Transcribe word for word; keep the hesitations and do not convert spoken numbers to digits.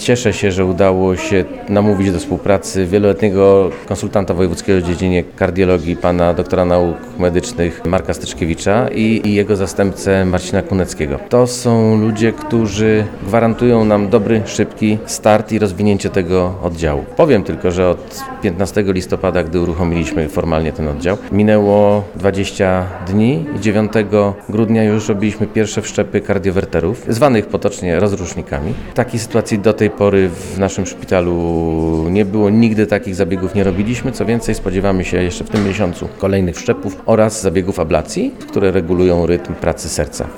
Cieszę się, że udało się namówić do współpracy wieloletniego konsultanta wojewódzkiego w dziedzinie kardiologii, pana doktora nauk medycznych Marka Styczkiewicza i, i jego zastępcę Marcina Kuneckiego. To są ludzie, którzy gwarantują nam dobry, szybki start i rozwinięcie tego oddziału. Powiem tylko, że od piętnastego listopada, gdy uruchomiliśmy formalnie ten oddział, minęło dwadzieścia dni i dziewiątego grudnia już robiliśmy pierwsze wszczepy kardiowerterów, zwanych potocznie rozrusznikami. Takiej sytuacji do tej pory w naszym szpitalu nie było, nigdy takich zabiegów nie robiliśmy. Co więcej, spodziewamy się jeszcze w tym miesiącu kolejnych wszczepów oraz zabiegów ablacji, które regulują rytm pracy serca.